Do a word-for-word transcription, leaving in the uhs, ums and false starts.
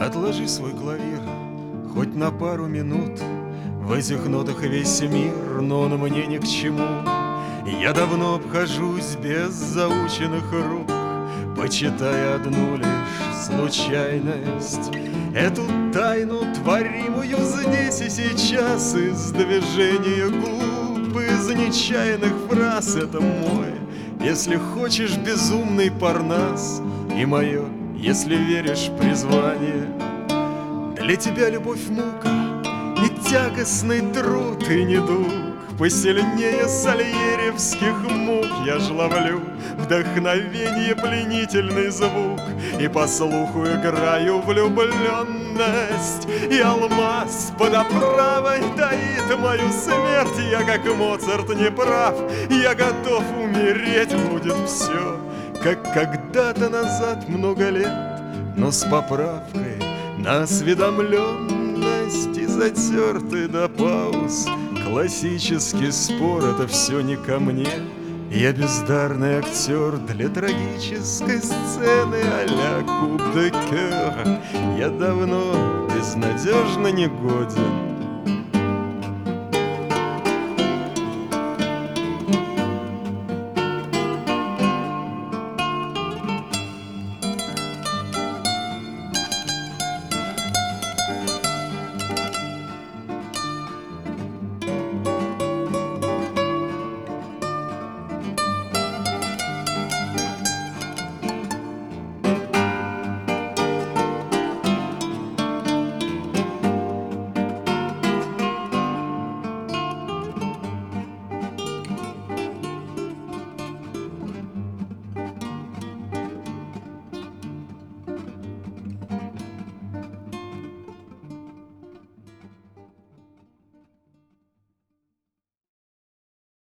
Отложи свой клавир хоть на пару минут. В этих нотах весь мир, но он мне ни к чему. Я давно обхожусь без заученных рук, почитая одну лишь случайность. Эту тайну, творимую здесь и сейчас, из движения губ, из нечаянных фраз. Это мой, если хочешь, безумный Парнас, и мое, если веришь, призвание. Для тебя любовь мука и тягостный труд, и недуг посильнее сальеревских мук. Я ж ловлю вдохновение, пленительный звук, и по слуху играю влюбленность. И алмаз под оправой таит мою смерть. Я, как Моцарт, не прав, я готов умереть. Будет все, как когда-то назад, много лет, но с поправкой на осведомленность и затертый до пауз. Классический спор — это все не ко мне. Я бездарный актер для трагической сцены а-ля Куб де Кёр. Я давно безнадежно негоден